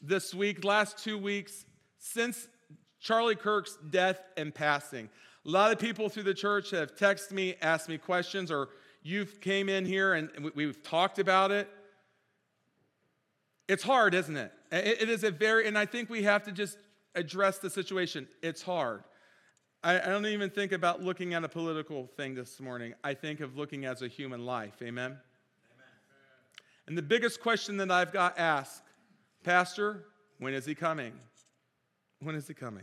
this week, last 2 weeks, since Charlie Kirk's death and passing. A lot of people through the church have texted me, asked me questions, or you've came in here and we've talked about it. It's hard, isn't it? It is and I think we have to just address the situation. It's hard. I don't even think about looking at a political thing this morning. I think of looking as a human life. Amen? Amen. And the biggest question that I've got asked, Pastor, when is he coming? When is he coming?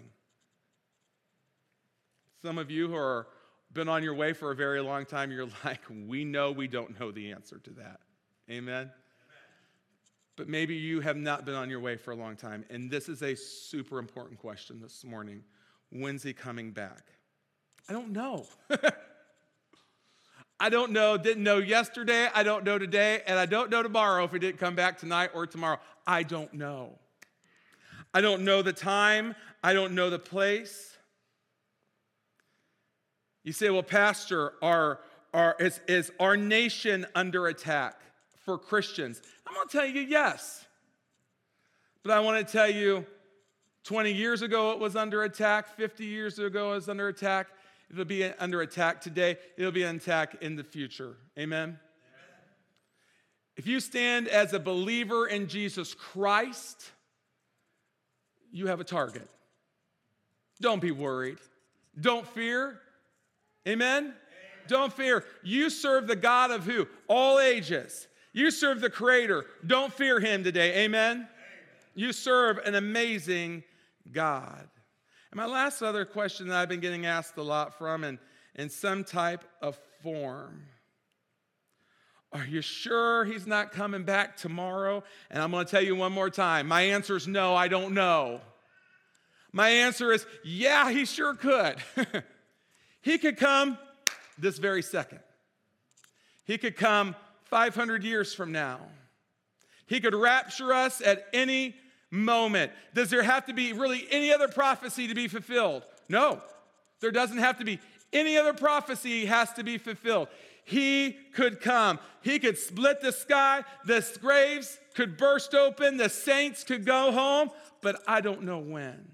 Some of you who are been on your way for a very long time, you're like, we don't know the answer to that. Amen? But maybe you have not been on your way for a long time, and this is a super important question this morning. When's he coming back? I don't know. I don't know, didn't know yesterday, I don't know today, and I don't know tomorrow if he didn't come back tonight or tomorrow. I don't know. I don't know the time. I don't know the place. You say, well, Pastor, is our nation under attack for Christians? I'm going to tell you yes. But I want to tell you, 20 years ago it was under attack. 50 years ago it was under attack. It'll be under attack today. It'll be under attack in the future. Amen? Amen. If you stand as a believer in Jesus Christ, you have a target. Don't be worried. Don't fear. Amen? Amen? Don't fear. You serve the God of who? All ages. You serve the Creator. Don't fear him today. Amen? Amen. You serve an amazing God. And my last other question that I've been getting asked a lot from in some type of form. Are you sure he's not coming back tomorrow? And I'm going to tell you one more time. My answer is no, I don't know. My answer is, yeah, he sure could. He could come this very second. He could come 500 years from now. He could rapture us at any moment. Does there have to be really any other prophecy to be fulfilled? No, there doesn't have to be. Any other prophecy has to be fulfilled. He could come. He could split the sky. The graves could burst open. The saints could go home. But I don't know when.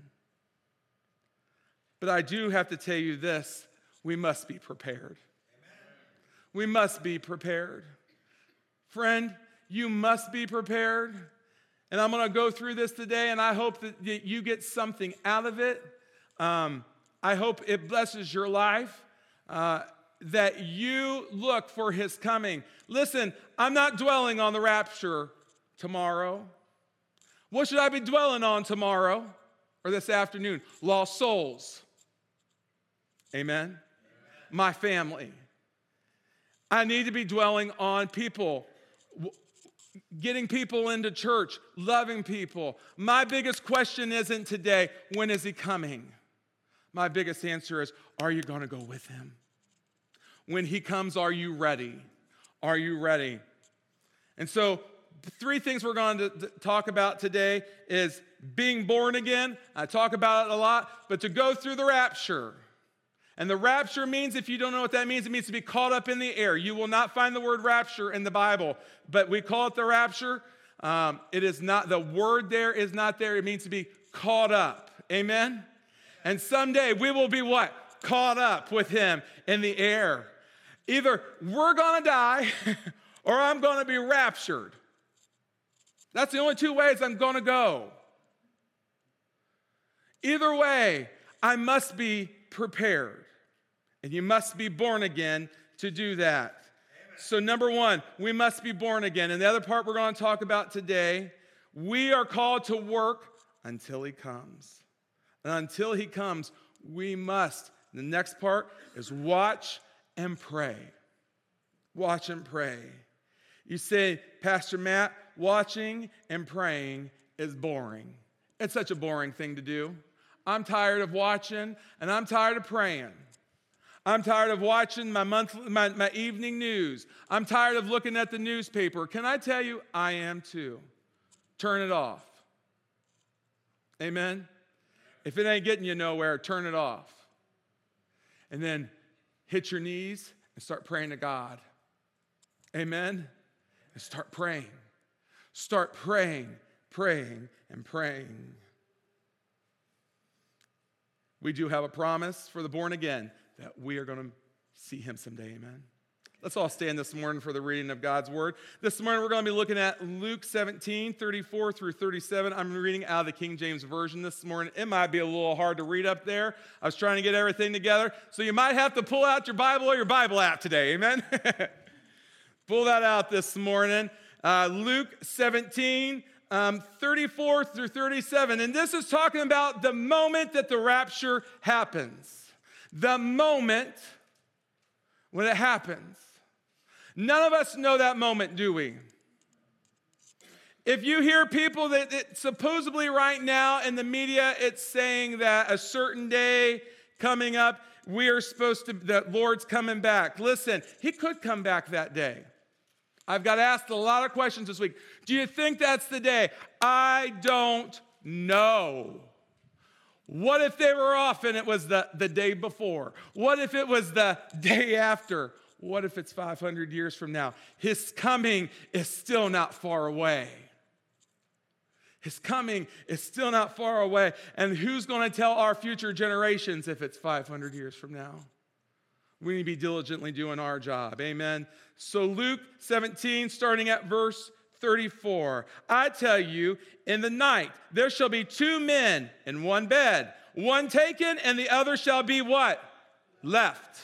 But I do have to tell you this. We must be prepared. Amen. We must be prepared. Friend, you must be prepared. And I'm going to go through this today, and I hope that you get something out of it. I hope it blesses your life, that you look for his coming. Listen, I'm not dwelling on the rapture tomorrow. What should I be dwelling on tomorrow or this afternoon? Lost souls. Amen? Amen. My family. I need to be dwelling on people, getting people into church, loving people. My biggest question isn't today, when is he coming? My biggest answer is, are you going to go with him? When he comes, are you ready? Are you ready? And so, 3 things we're going to talk about today is being born again. I talk about it a lot, but to go through the rapture. And the rapture means, if you don't know what that means, it means to be caught up in the air. You will not find the word rapture in the Bible, but we call it the rapture. It is not, the word there is not there. It means to be caught up. Amen? And someday we will be what? Caught up with him in the air. Either we're going to die or I'm going to be raptured. That's the only 2 ways I'm going to go. Either way, I must be prepared. And you must be born again to do that. Amen. So number 1, we must be born again. And the other part we're going to talk about today, we are called to work until he comes. And until he comes, we must. The next part is watch and pray. Watch and pray. You say, Pastor Matt, watching and praying is boring. It's such a boring thing to do. I'm tired of watching and I'm tired of praying. I'm tired of watching my evening news. I'm tired of looking at the newspaper. Can I tell you, I am too. Turn it off. Amen? If it ain't getting you nowhere, turn it off. And then hit your knees and start praying to God. Amen? And start praying. Start praying praying and praying. We do have a promise for the born again that we are going to see him someday, amen? Let's all stand this morning for the reading of God's word. This morning we're going to be looking at Luke 17, 34 through 37. I'm reading out of the King James Version this morning. It might be a little hard to read up there. I was trying to get everything together, so you might have to pull out your Bible or your Bible app today, amen? Pull that out this morning. Luke 17, 34 through 37. And this is talking about the moment that the rapture happens. The moment when it happens. None of us know that moment, do we? If you hear people that supposedly right now in the media, it's saying that a certain day coming up, the Lord's coming back. Listen, he could come back that day. I've got asked a lot of questions this week. Do you think that's the day? I don't know. What if they were off and it was the day before? What if it was the day after? What if it's 500 years from now? His coming is still not far away. His coming is still not far away. And who's going to tell our future generations if it's 500 years from now? We need to be diligently doing our job. Amen. So Luke 17, starting at verse 34. I tell you, in the night there shall be two men in one bed, one taken and the other shall be what? Left.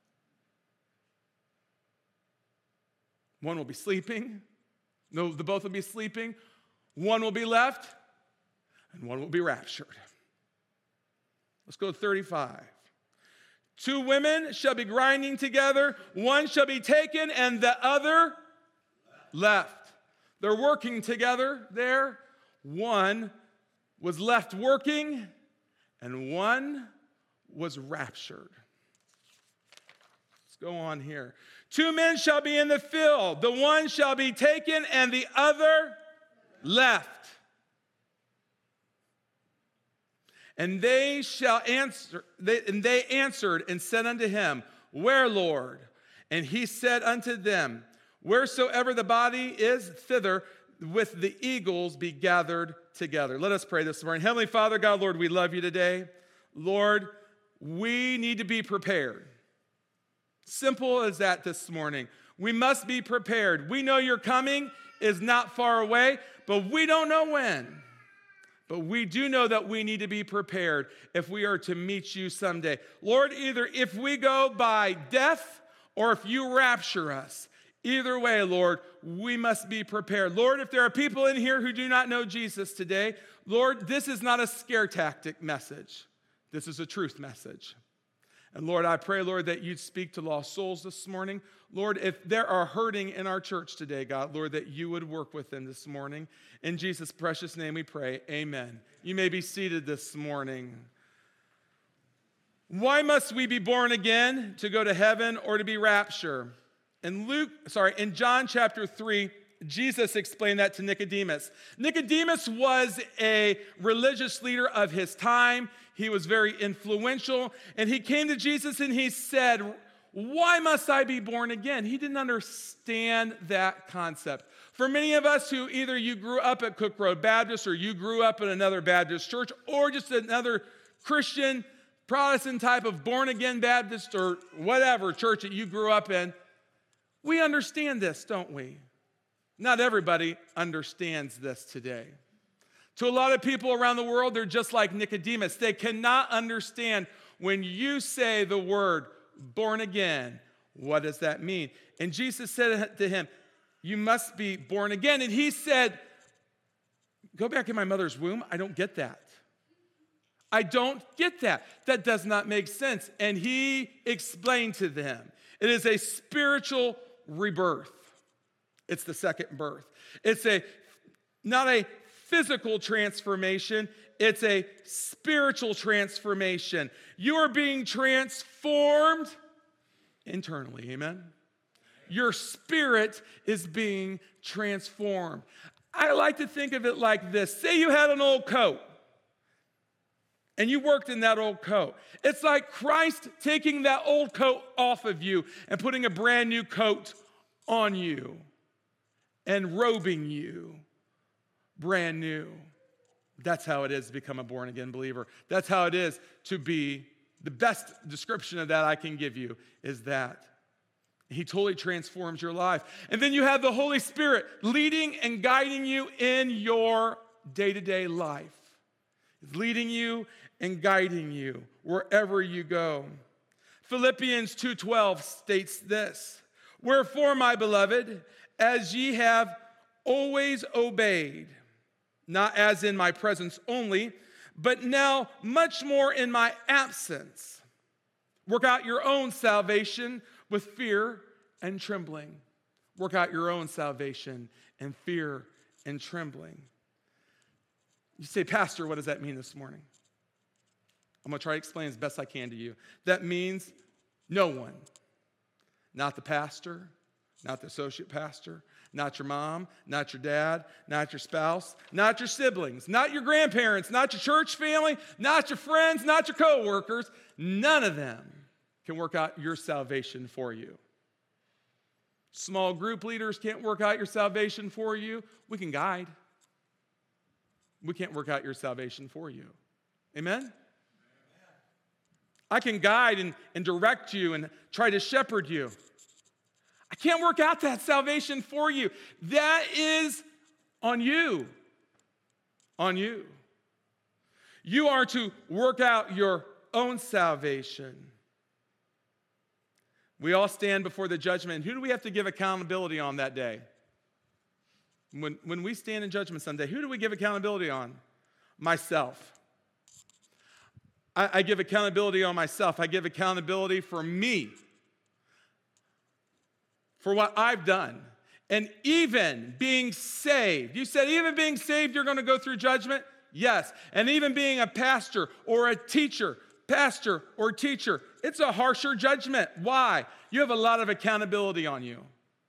One will be sleeping. No, the both will be sleeping. One will be left and one will be raptured. Let's go to 35. Two women shall be grinding together. One shall be taken and the other left. They're working together there. One was left working and one was raptured. Let's go on here. Two men shall be in the field. The one shall be taken and the other left. And they answered and said unto him, Where, Lord? And he said unto them, Wheresoever the body is, thither with the eagles be gathered together. Let us pray this morning. Heavenly Father, God, Lord, we love you today. Lord, we need to be prepared. Simple as that this morning. We must be prepared. We know your coming is not far away, but we don't know when. But we do know that we need to be prepared if we are to meet you someday. Lord, either if we go by death or if you rapture us, either way, Lord, we must be prepared. Lord, if there are people in here who do not know Jesus today, Lord, this is not a scare tactic message. This is a truth message. And Lord, I pray, Lord, that you'd speak to lost souls this morning. Lord, if there are hurting in our church today, God, Lord, that you would work with them this morning. In Jesus' precious name we pray, amen. You may be seated this morning. Why must we be born again? To go to heaven or to be raptured? In John chapter 3, Jesus explained that to Nicodemus. Nicodemus was a religious leader of his time. He was very influential. And he came to Jesus and he said, why must I be born again? He didn't understand that concept. For many of us who either you grew up at Cook Road Baptist or you grew up in another Baptist church or just another Christian, Protestant type of born-again Baptist or whatever church that you grew up in, we understand this, don't we? Not everybody understands this today. To a lot of people around the world, they're just like Nicodemus. They cannot understand when you say the word born again. What does that mean? And Jesus said to him, you must be born again. And he said, go back in my mother's womb. I don't get that. I don't get that. That does not make sense. And he explained to them, it is a spiritual rebirth. It's the second birth. It's not a physical transformation. It's a spiritual transformation. You are being transformed internally. Amen? Your spirit is being transformed. I like to think of it like this. Say you had an old coat and you worked in that old coat. It's like Christ taking that old coat off of you and putting a brand new coat on you and robing you, brand new. That's how it is to become a born-again believer. That's how it is to be. The best description of that I can give you is that. He totally transforms your life. And then you have the Holy Spirit leading and guiding you in your day-to-day life. He's leading you and guiding you wherever you go. Philippians 2:12 states this, "Wherefore, my beloved, as ye have always obeyed, not as in my presence only, but now much more in my absence, work out your own salvation with fear and trembling." Work out your own salvation in fear and trembling. You say, "Pastor, what does that mean this morning?" I'm going to try to explain as best I can to you. That means no one, not the pastor, not the associate pastor, not your mom, not your dad, not your spouse, not your siblings, not your grandparents, not your church family, not your friends, not your coworkers. None of them can work out your salvation for you. Small group leaders can't work out your salvation for you. We can guide. We can't work out your salvation for you. Amen? I can guide and direct you and try to shepherd you. I can't work out that salvation for you. That is on you. On you. You are to work out your own salvation. We all stand before the judgment. Who do we have to give accountability on that day? When we stand in judgment someday, who do we give accountability on? Myself. I give accountability on myself. I give accountability for me, for what I've done. And even being saved. You said even being saved, you're going to go through judgment? Yes. And even being a pastor or a teacher, it's a harsher judgment. Why? You have a lot of accountability on you.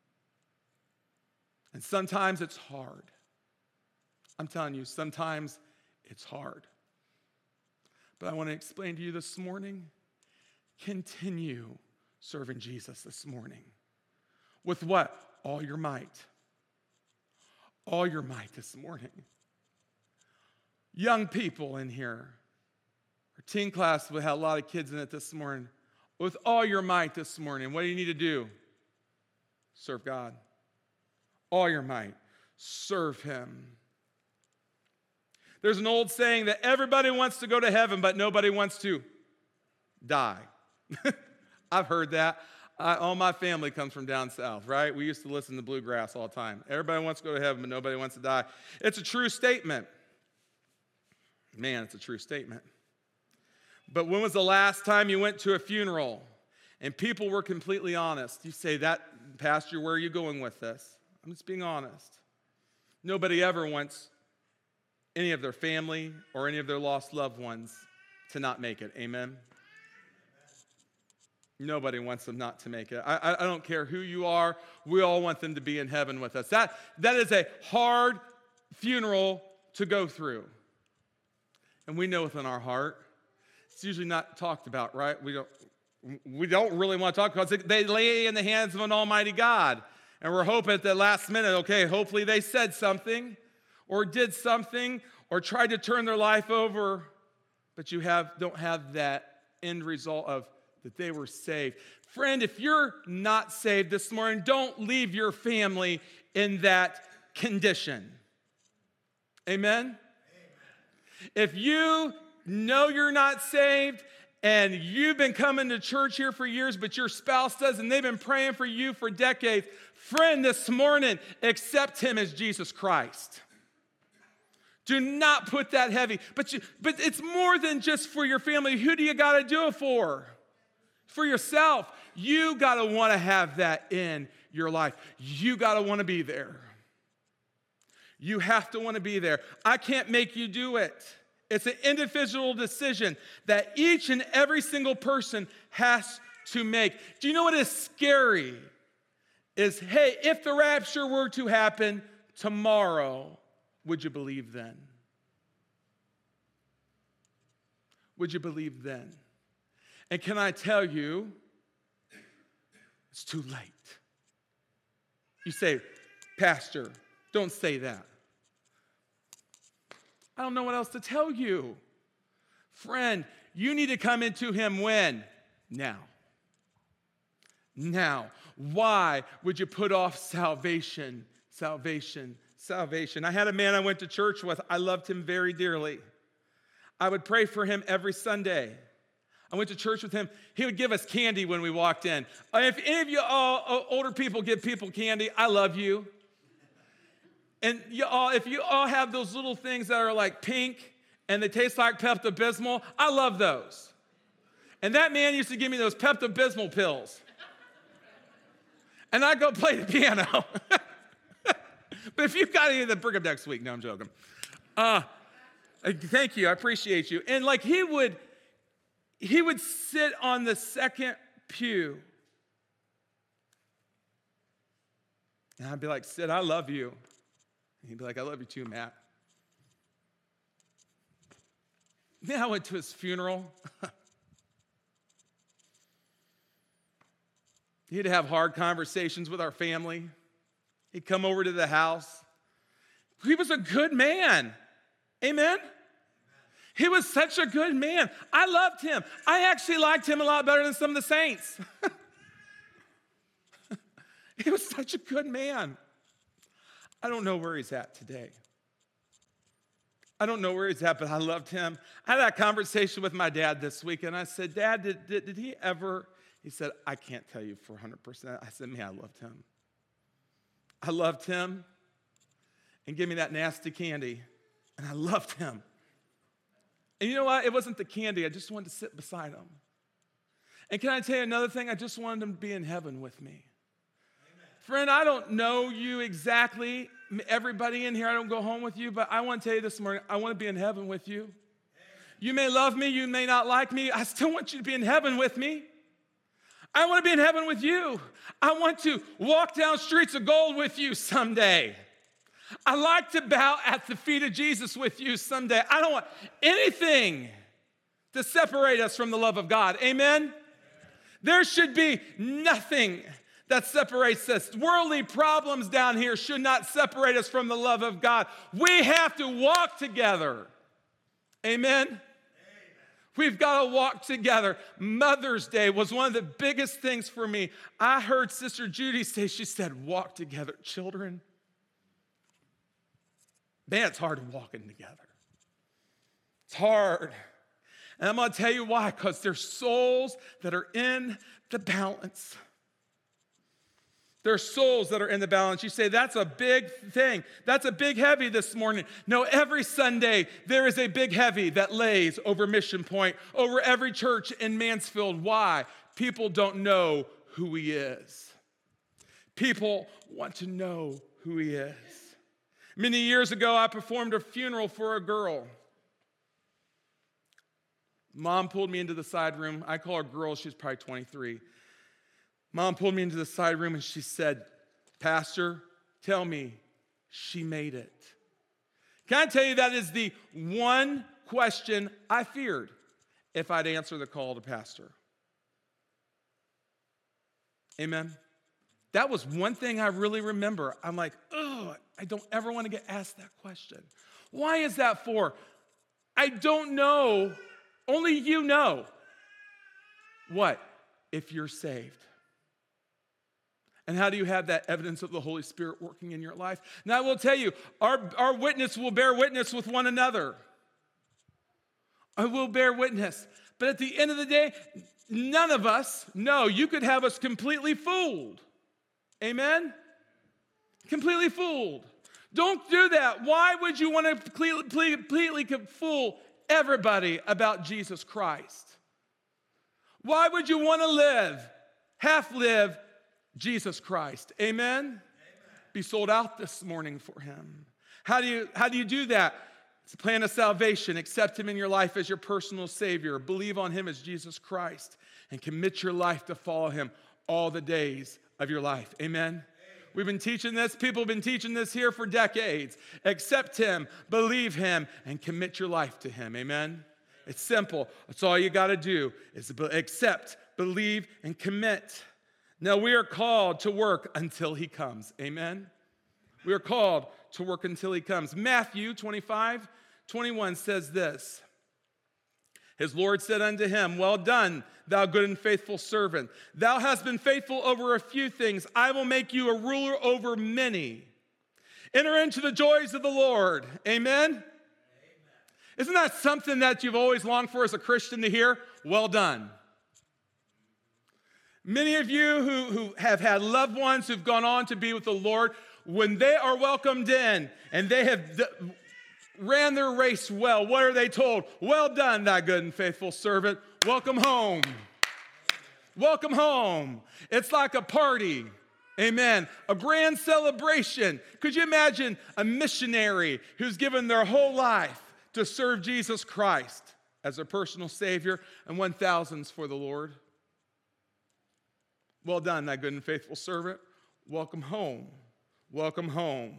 And sometimes it's hard. I'm telling you, sometimes it's hard. But I want to explain to you this morning, continue serving Jesus this morning. With what? All your might. All your might this morning. Young people in here. Our teen class had a lot of kids in it this morning. With all your might this morning, what do you need to do? Serve God. All your might. Serve Him. There's an old saying that everybody wants to go to heaven, but nobody wants to die. I've heard that. All my family comes from down south, right? We used to listen to bluegrass all the time. Everybody wants to go to heaven, but nobody wants to die. It's a true statement. Man, it's a true statement. But when was the last time you went to a funeral and people were completely honest? You say, "That, Pastor, where are you going with this?" I'm just being honest. Nobody ever wants any of their family or any of their lost loved ones to not make it. Amen? Nobody wants them not to make it. I don't care who you are. We all want them to be in heaven with us. That is a hard funeral to go through. And we know within our heart, it's usually not talked about, right? We don't really want to talk about it. They lay in the hands of an almighty God. And we're hoping at the last minute, okay, hopefully they said something or did something or tried to turn their life over, but you don't have that end result of that they were saved. Friend, if you're not saved this morning, don't leave your family in that condition. Amen? Amen. If you know you're not saved and you've been coming to church here for years, but your spouse does, and they've been praying for you for decades, friend, this morning, accept Him as Jesus Christ. Do not put that heavy. But it's more than just for your family. Who do you got to do it for? For yourself. You got to want to have that in your life. You got to want to be there. You have to want to be there. I can't make you do it. It's an individual decision that each and every single person has to make. Do you know what is scary? Is, hey, if the rapture were to happen tomorrow, would you believe then? Would you believe then? And can I tell you, it's too late. You say, Pastor, don't say that. I don't know what else to tell you. Friend, you need to come into him when? Now. Now. Why would you put off salvation? Salvation. Salvation. I had a man I went to church with. I loved him very dearly. I would pray for him every Sunday. I went to church with him. He would give us candy when we walked in. If any of you older people give people candy, I love you. And if you all have those little things that are like pink and they taste like Pepto-Bismol, I love those. And that man used to give me those Pepto-Bismol pills. And I'd go play the piano. But if you've got any of them, bring them next week. No, I'm joking. Thank you. I appreciate you. And like he would sit on the second pew. And I'd be like, Sid, I love you. And he'd be like, I love you too, Matt. Then I went to his funeral. He'd have hard conversations with our family. He'd come over to the house. He was a good man. Amen? He was such a good man. I loved him. I actually liked him a lot better than some of the saints. He was such a good man. I don't know where he's at today. I don't know where he's at, but I loved him. I had that conversation with my dad this week, and I said, Dad, did he ever? He said, I can't tell you for 100%. I said, man, I loved him. I loved him. And give me that nasty candy. And I loved him. And you know what? It wasn't the candy. I just wanted to sit beside him. And can I tell you another thing? I just wanted him to be in heaven with me. Friend, I don't know you exactly, everybody in here, I don't go home with you, but I want to tell you this morning, I want to be in heaven with you. You may love me, you may not like me, I still want you to be in heaven with me. I want to be in heaven with you. I want to walk down streets of gold with you someday. I like to bow at the feet of Jesus with you someday. I don't want anything to separate us from the love of God. Amen? There should be nothing that separates us. Worldly problems down here should not separate us from the love of God. We have to walk together. Amen? We've got to walk together. Mother's Day was one of the biggest things for me. I heard Sister Judy say, she said, walk together, children. Man, it's hard walking together. It's hard. And I'm going to tell you why, because there's souls that are in the balance. There are souls that are in the balance. You say, that's a big thing. That's a big heavy this morning. No, every Sunday, there is a big heavy that lays over Mission Point, over every church in Mansfield. Why? People don't know who he is. People want to know who he is. Many years ago, I performed a funeral for a girl. Mom pulled me into the side room. I call her girl. She's probably 23. Mom pulled me into the side room and she said, Pastor, tell me she made it. Can I tell you that is the one question I feared if I'd answer the call to pastor? Amen. That was one thing I really remember. I'm like, oh, I don't ever want to get asked that question. Why is that for? I don't know. Only you know. What? If you're saved. And how do you have that evidence of the Holy Spirit working in your life? Now, I will tell you, our witness will bear witness with one another. I will bear witness. But at the end of the day, none of us know. You could have us completely fooled. Amen? Completely fooled. Don't do that. Why would you want to completely fool everybody about Jesus Christ? Why would you want to half live, Jesus Christ? Amen? Amen? Be sold out this morning for him. How do you do that? It's a plan of salvation. Accept him in your life as your personal Savior. Believe on him as Jesus Christ. And commit your life to follow him all the days of your life. Amen? Amen. We've been teaching this. People have been teaching this here for decades. Accept him, believe him, and commit your life to him. Amen? It's simple. That's all you got to do is accept, believe, and commit. Now, we are called to work until he comes. Amen? We are called to work until he comes. Matthew 25, 21 says this. His Lord said unto him, well done, thou good and faithful servant. Thou hast been faithful over a few things. I will make you a ruler over many. Enter into the joys of the Lord. Amen? Amen. Isn't that something that you've always longed for as a Christian to hear? Well done. Many of you who have had loved ones who've gone on to be with the Lord, when they are welcomed in and they have ran their race well, what are they told? Well done, thy good and faithful servant. Welcome home. Welcome home. It's like a party. Amen. A grand celebration. Could you imagine a missionary who's given their whole life to serve Jesus Christ as their personal Savior and won thousands for the Lord? Well done, thy good and faithful servant. Welcome home. Welcome home.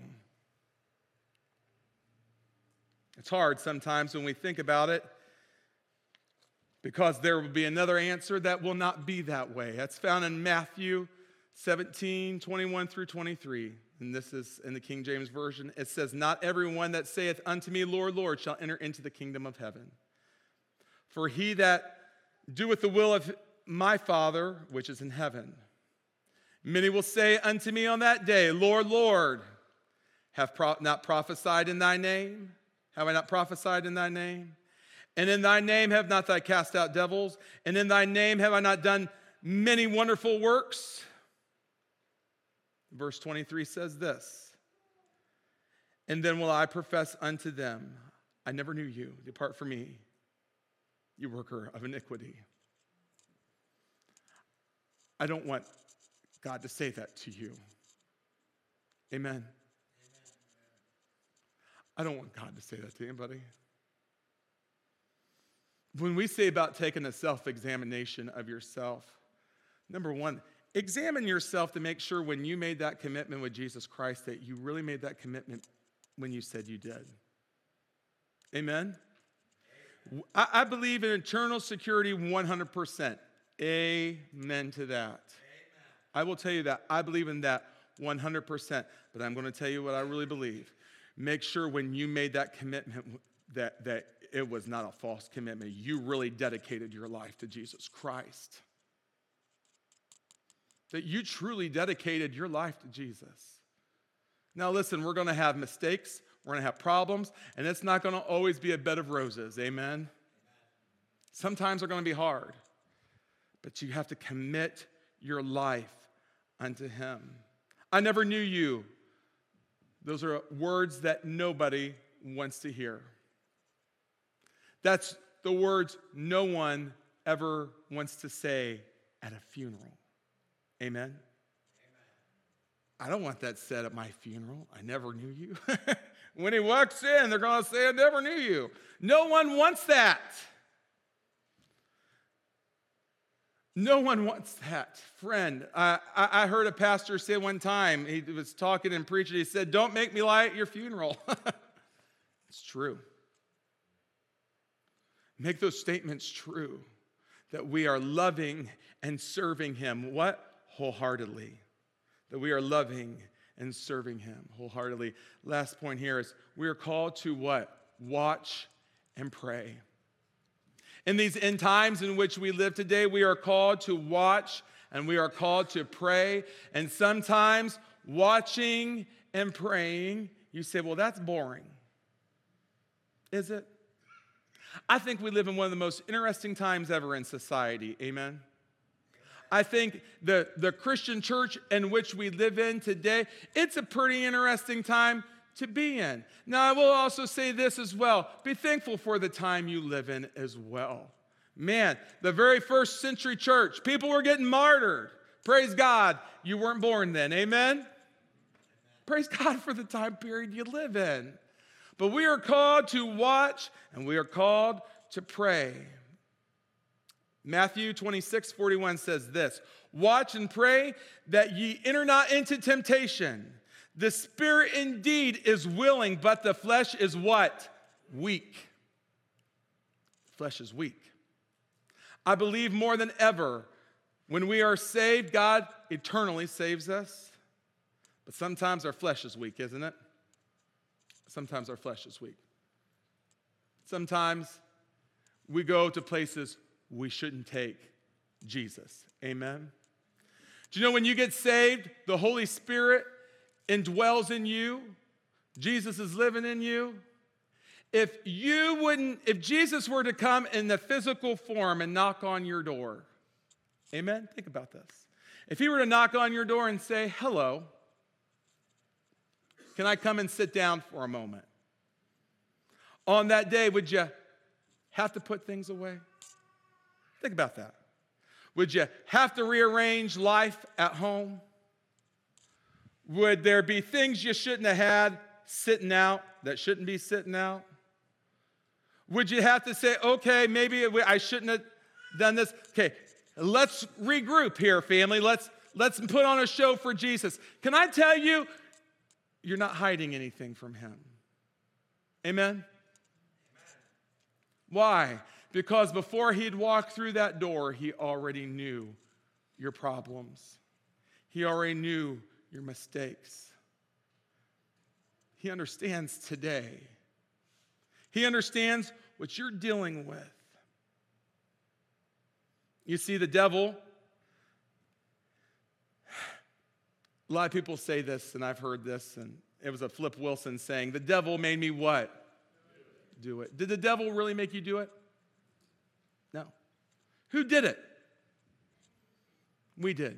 It's hard sometimes when we think about it because there will be another answer that will not be that way. That's found in Matthew 17, 21 through 23. And this is in the King James Version. It says, not everyone that saith unto me, Lord, Lord, shall enter into the kingdom of heaven. For he that doeth the will of my Father, which is in heaven. Many will say unto me on that day, Lord, Lord, have not prophesied in thy name? Have I not prophesied in thy name? And in thy name have not I cast out devils? And in thy name have I not done many wonderful works? Verse 23 says this. And then will I profess unto them, I never knew you. Depart from me, you worker of iniquity. I don't want God to say that to you. Amen. I don't want God to say that to anybody. When we say about taking a self-examination of yourself, number one, examine yourself to make sure when you made that commitment with Jesus Christ that you really made that commitment when you said you did. Amen? I believe in eternal security 100%. Amen to that. Amen. I will tell you that. I believe in that 100%. But I'm going to tell you what I really believe. Make sure when you made that commitment that it was not a false commitment. You really dedicated your life to Jesus Christ. That you truly dedicated your life to Jesus. Now listen, we're going to have mistakes. We're going to have problems. And it's not going to always be a bed of roses. Amen? Sometimes they're going to be hard. But you have to commit your life unto him. I never knew you. Those are words that nobody wants to hear. That's the words no one ever wants to say at a funeral. Amen? Amen. I don't want that said at my funeral. I never knew you. When he walks in, they're going to say, I never knew you. No one wants that. No one wants that. Friend, I heard a pastor say one time, he was talking and preaching, he said, don't make me lie at your funeral. It's true. Make those statements true, that we are loving and serving him. What? Wholeheartedly. That we are loving and serving him wholeheartedly. Last point here is we are called to what? Watch and pray. In these end times in which we live today, we are called to watch and we are called to pray. And sometimes watching and praying, you say, well, that's boring. Is it? I think we live in one of the most interesting times ever in society. Amen? I think the Christian church in which we live in today, it's a pretty interesting time to be in. Now, I will also say this as well. Be thankful for the time you live in as well. Man, the very first century church, people were getting martyred. Praise God, you weren't born then. Amen? Praise God for the time period you live in. But we are called to watch and we are called to pray. Matthew 26:41 says this, watch and pray that ye enter not into temptation. The spirit indeed is willing, but the flesh is what? Weak. Flesh is weak. I believe more than ever, when we are saved, God eternally saves us. But sometimes our flesh is weak, isn't it? Sometimes our flesh is weak. Sometimes we go to places we shouldn't take Jesus. Amen? Do you know when you get saved, the Holy Spirit indwells in you? Jesus is living in you. If Jesus were to come in the physical form and knock on your door, amen? Think about this. If he were to knock on your door and say, hello, can I come and sit down for a moment? On that day, would you have to put things away? Think about that. Would you have to rearrange life at home? Would there be things you shouldn't have had sitting out that shouldn't be sitting out? Would you have to say, okay, maybe I shouldn't have done this? Okay, let's regroup here, family. Let's put on a show for Jesus. Can I tell you, you're not hiding anything from him. Amen? Why? Because before he'd walk through that door, he already knew your problems. He already knew your mistakes. He understands today. He understands what you're dealing with. You see, the devil, a lot of people say this, and I've heard this, and it was a Flip Wilson saying, the devil made me what? Do it. Did the devil really make you do it? No. Who did it? We did.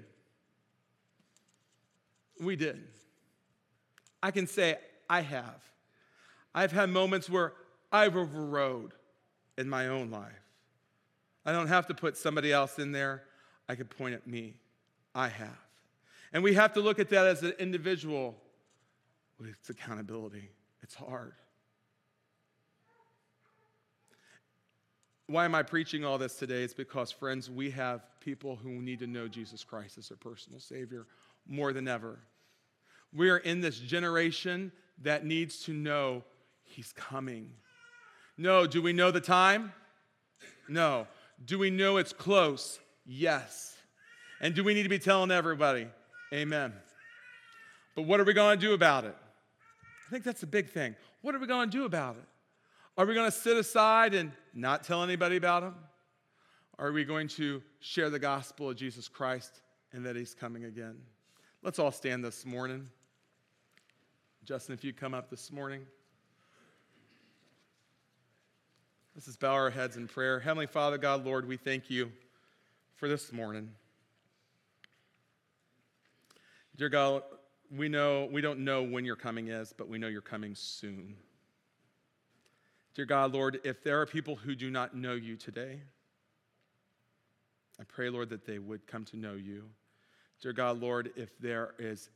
We did. I can say I have. I've had moments where I've overrode in my own life. I don't have to put somebody else in there. I can point at me. I have. And we have to look at that as an individual with accountability. It's hard. Why am I preaching all this today? It's because, friends, we have people who need to know Jesus Christ as their personal Savior more than ever. We are in this generation that needs to know he's coming. No. Do we know the time? No. Do we know it's close? Yes. And do we need to be telling everybody? Amen. But what are we going to do about it? I think that's the big thing. What are we going to do about it? Are we going to sit aside and not tell anybody about him? Or are we going to share the gospel of Jesus Christ and that he's coming again? Let's all stand this morning. Justin, if you come up this morning. Let's just bow our heads in prayer. Heavenly Father, God, Lord, we thank you for this morning. Dear God, we don't know when your coming is, but we know you're coming soon. Dear God, Lord, if there are people who do not know you today, I pray, Lord, that they would come to know you. Dear God, Lord, if there is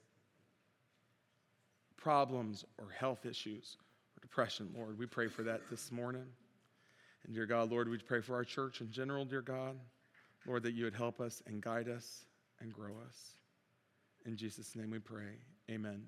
problems or health issues or depression, Lord, we pray for that this morning. And dear God, Lord, we pray for our church in general, dear God. Lord, that you would help us and guide us and grow us. In Jesus' name we pray. Amen.